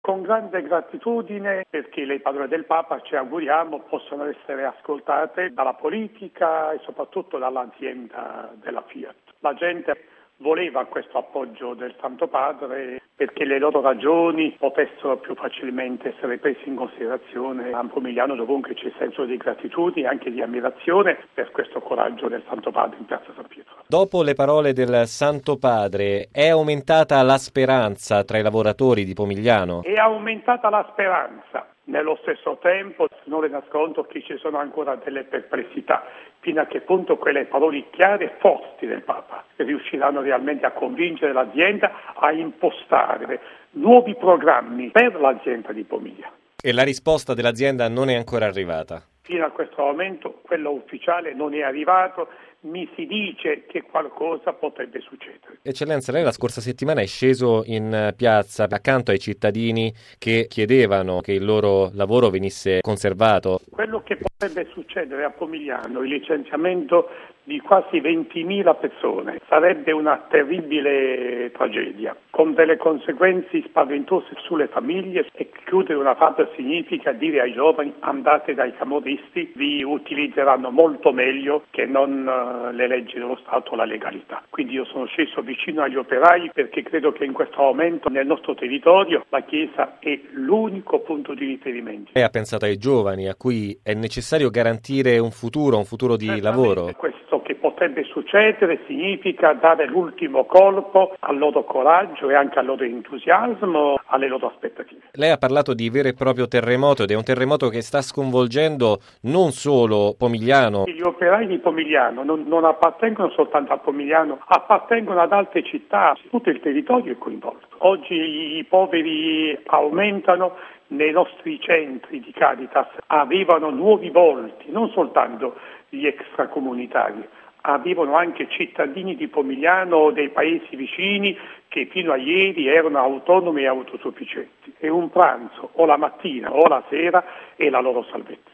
Con grande gratitudine, perché le parole del Papa, ci auguriamo, possano essere ascoltate dalla politica e soprattutto dall'azienda della Fiat. La gente voleva questo appoggio del Santo Padre perché le loro ragioni potessero più facilmente essere prese in considerazione a Pomigliano, dovunque c'è senso di gratitudine e anche di ammirazione per questo coraggio del Santo Padre in Piazza San Pietro. Dopo le parole del Santo Padre, è aumentata la speranza tra i lavoratori di Pomigliano? È aumentata la speranza. Nello stesso tempo non le nascondo che ci sono ancora delle perplessità, fino a che punto quelle parole chiare e forti del Papa riusciranno realmente a convincere l'azienda a impostare nuovi programmi per l'azienda di Pomigliano. E la risposta dell'azienda non è ancora arrivata? Fino a questo momento quello ufficiale non è arrivato, mi si dice che qualcosa potrebbe succedere. Eccellenza, lei la scorsa settimana è sceso in piazza accanto ai cittadini che chiedevano che il loro lavoro venisse conservato. Quello che potrebbe succedere a Pomigliano, il licenziamento di quasi 20.000 persone, sarebbe una terribile tragedia, con delle conseguenze spaventose sulle famiglie, e chiudere una fabbrica significa dire ai giovani: andate dai camorristi, vi utilizzeranno molto meglio che non le leggi dello Stato o la legalità. Quindi io sono sceso vicino agli operai perché credo che in questo momento nel nostro territorio la Chiesa è l'unico punto di riferimento. Lei ha pensato ai giovani a cui è necessario garantire un futuro di lavoro? Questo che potrebbe succedere significa dare l'ultimo colpo al loro coraggio e anche al loro entusiasmo, alle loro aspettative. Lei ha parlato di vero e proprio terremoto, ed è un terremoto che sta sconvolgendo non solo Pomigliano. Gli operai di Pomigliano non appartengono soltanto a Pomigliano, appartengono ad altre città, tutto il territorio è coinvolto. Oggi i poveri aumentano. Nei nostri centri di Caritas arrivano nuovi volti, non soltanto gli extracomunitari, arrivano anche cittadini di Pomigliano o dei paesi vicini che fino a ieri erano autonomi e autosufficienti. E un pranzo o la mattina o la sera è la loro salvezza.